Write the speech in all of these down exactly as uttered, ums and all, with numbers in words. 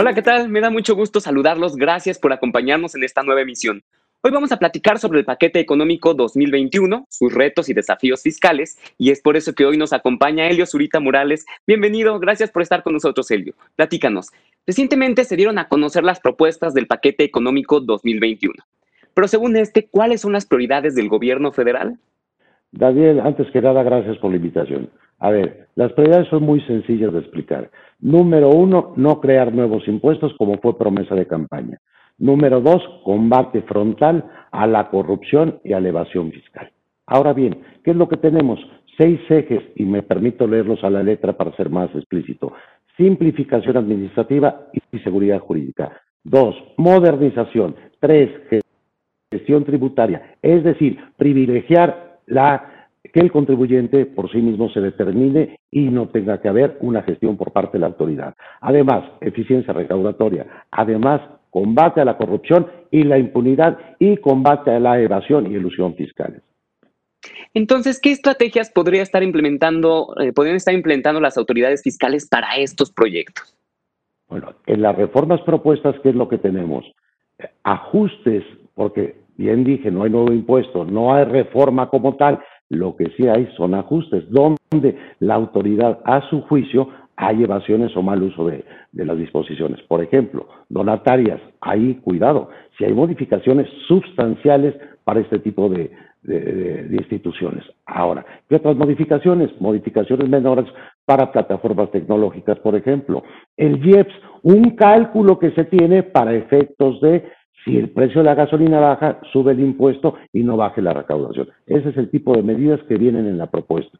Hola, ¿qué tal? Me da mucho gusto saludarlos. Gracias por acompañarnos en esta nueva emisión. Hoy vamos a platicar sobre el paquete económico dos mil veintiuno, sus retos y desafíos fiscales, y es por eso que hoy nos acompaña Helio Zurita Morales. Bienvenido, gracias por estar con nosotros, Helio. Platícanos. Recientemente se dieron a conocer las propuestas del paquete económico dos mil veintiuno. Pero según este, ¿cuáles son las prioridades del gobierno federal? Daniel, antes que nada, gracias por la invitación. A ver, las prioridades son muy sencillas de explicar. Número uno, no crear nuevos impuestos como fue promesa de campaña. Número dos, combate frontal a la corrupción y a la evasión fiscal. Ahora bien, ¿qué es lo que tenemos? Seis ejes, y me permito leerlos a la letra para ser más explícito. Simplificación administrativa y seguridad jurídica. Dos, modernización. Tres, gestión tributaria, es decir, privilegiar la, que el contribuyente por sí mismo se determine y no tenga que haber una gestión por parte de la autoridad. Además, eficiencia recaudatoria. Además, combate a la corrupción y la impunidad y combate a la evasión y elusión fiscales. Entonces, ¿qué estrategias podría estar implementando, eh, podrían estar implementando las autoridades fiscales para estos proyectos? Bueno, en las reformas propuestas, ¿qué es lo que tenemos? Ajustes, porque bien dije, no hay nuevo impuesto, no hay reforma como tal, lo que sí hay son ajustes, donde la autoridad, a su juicio, hay evasiones o mal uso de, de las disposiciones. Por ejemplo, donatarias, ahí cuidado, si hay modificaciones sustanciales para este tipo de, de, de, de instituciones. Ahora, ¿qué otras modificaciones? Modificaciones menores para plataformas tecnológicas, por ejemplo. El I E P S, un cálculo que se tiene para efectos de si el precio de la gasolina baja, sube el impuesto y no baje la recaudación. Ese es el tipo de medidas que vienen en la propuesta.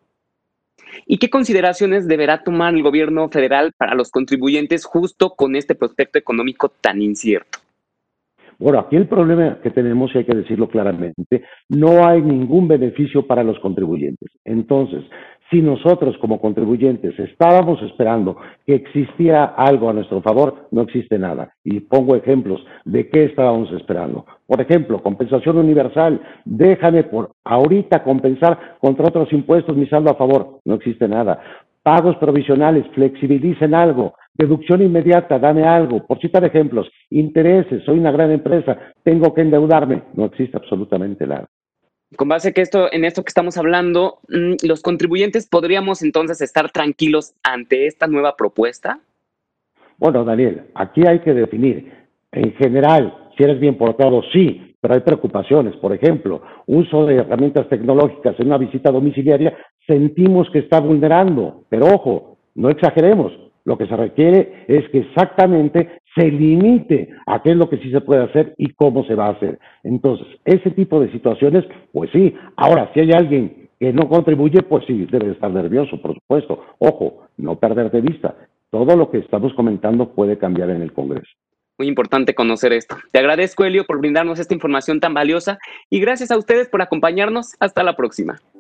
¿Y qué consideraciones deberá tomar el gobierno federal para los contribuyentes justo con este prospecto económico tan incierto? Bueno, aquí el problema que tenemos, y hay que decirlo claramente, no hay ningún beneficio para los contribuyentes. Entonces, si nosotros como contribuyentes estábamos esperando que existiera algo a nuestro favor, no existe nada. Y pongo ejemplos de qué estábamos esperando. Por ejemplo, compensación universal, déjame por ahorita compensar contra otros impuestos mi saldo a favor, no existe nada. Pagos provisionales, flexibilicen algo. Deducción inmediata, dame algo. Por citar ejemplos, intereses, soy una gran empresa, tengo que endeudarme. No existe absolutamente nada. Con base que esto, en esto que estamos hablando, ¿los contribuyentes podríamos entonces estar tranquilos ante esta nueva propuesta? Bueno, Daniel, aquí hay que definir. En general, si eres bien portado, sí, pero hay preocupaciones. Por ejemplo, uso de herramientas tecnológicas en una visita domiciliaria, sentimos que está vulnerando. Pero ojo, no exageremos. Lo que se requiere es que exactamente se limite a qué es lo que sí se puede hacer y cómo se va a hacer. Entonces, ese tipo de situaciones, pues sí. Ahora, si hay alguien que no contribuye, pues sí, debe estar nervioso, por supuesto. Ojo, no perder de vista. Todo lo que estamos comentando puede cambiar en el Congreso. Muy importante conocer esto. Te agradezco, Helio, por brindarnos esta información tan valiosa y gracias a ustedes por acompañarnos. Hasta la próxima.